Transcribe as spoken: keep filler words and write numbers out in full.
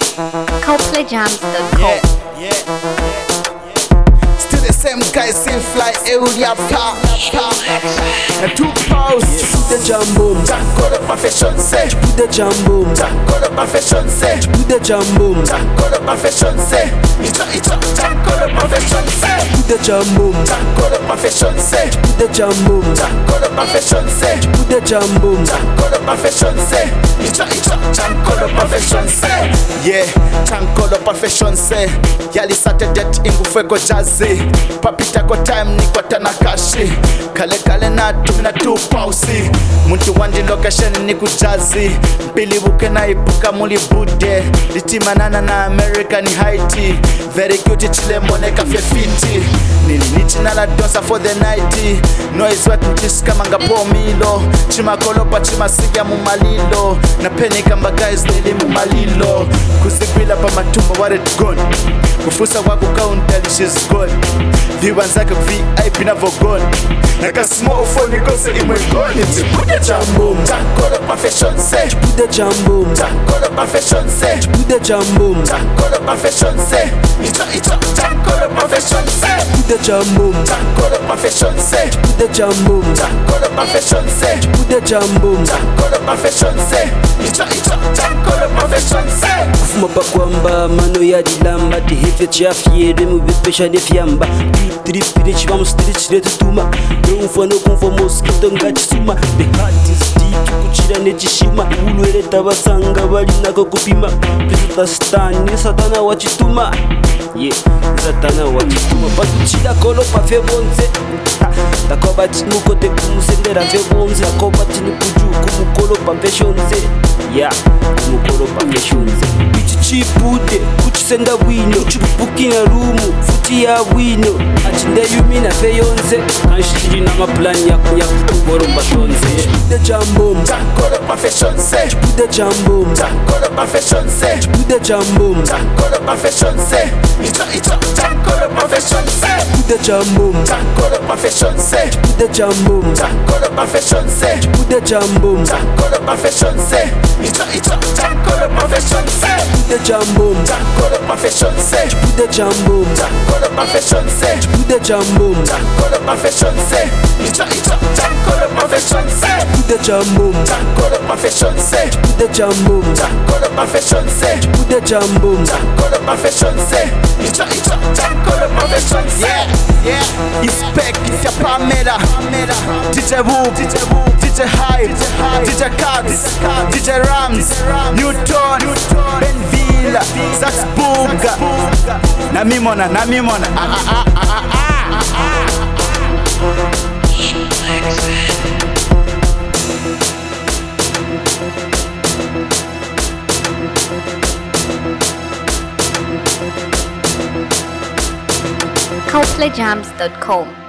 coldplay jams dot com. Yeah, yeah, yeah, yeah. Still the same guy, same fly, area pa, pa. And two powers, Put the jumbo, Jack got a profession, say. put the jumbo, Jack got a profession, say. put the jumbo, Jack got a profession, say. It's a, it's a, Jack got a profession, say. put the jumbo, Jack got a profession, say. put the jumbo, Jack got a profession, say. put the jumbo, Jack got a profession, say. It's a, it's a, Jack got a profession, say. Yeah, Jack got a profession, say. Yali Saturday ingufeko jazzy. Papita ko time ni kwa tanakashi. Kale kale na tumina two pausi. Muntu wandi location ni kujazi. Mpili buke na ipuka muli bude. Litima nana na America ni Haiti. Very cute chile moneka fefiti. Nili nichina la dosa for the night. Noise wat nchiska manga pomilo. Chima kolopa chima siga mumalilo. Na peni kamba guys nili mumalilo. Kuzigwila pa matumba what it gone. Kufusa waku countali she's gone. Viwanzake V I P na vogon. Naka small phone nikose imwe gone. Put the jumbo, Jack got a profession, say. put the jumbo, Jack got a profession, say. put the jumbo, Jack got a profession, say. It's a, it's a, Jack got a profession, say. put the jumbo, Jack got a profession, say. put the jumbo, Jack got a profession, say. put the jumbo, Jack got a profession, say. It's a, it's a, Jack got a profession, say. kufuma pakwamba mano yadilamba tihefya chafyere mubipesha nefyamba tripire chiva musitirichire tutuma neumfano kumva mosquito ngatisuma the heart is deep kuchira nechishima ulwere tavasanga vali nako kupima pisutastani satana wachituma ye satana wachituma patuchida kolo pafe bonze takoba timukote kumusendera fe bonze takoba tinipuju kumukolo papeshonze ya kumukolo papeshonze chipude kuchisenda bwino kuchibukina rumu futi ya bwino achinde yumi na feyonze kanshiri na maplani ya kuya kugoromba tonze put the jumbo, Jack got a profession, say. put the jumbo, Jack got a profession, say. put the jumbo, Jack got a profession, say. It's a, it's a, Jack got a profession, say. put the jumbo, Jack got a profession, say. put the jumbo, Jack got a profession, say. put the jumbo, Jack got a profession, say. It's a, it's a, Jack got a profession, say. put the jumbo, Jack got a profession, say. put the jumbo, Jack got a profession, say. put the jumbo, Jack got a profession, say. It's a, it's a, Jack got a profession, say. put the jumbo, Jack got a profession, say. put the jumbo, Jack got a profession, say. put the jumbo, Jack got a profession, say. It's a, it's a, Jack got a profession, say. Yeah, yeah. It's Peck, it's your Pamela. D J Whoop, D J Hype, D J Cats, D J Rams, Newton, Benville, Zax Booga. Na mimona, na mimona. Ah ah ah ah ah ah ah. coldplay jams dot com.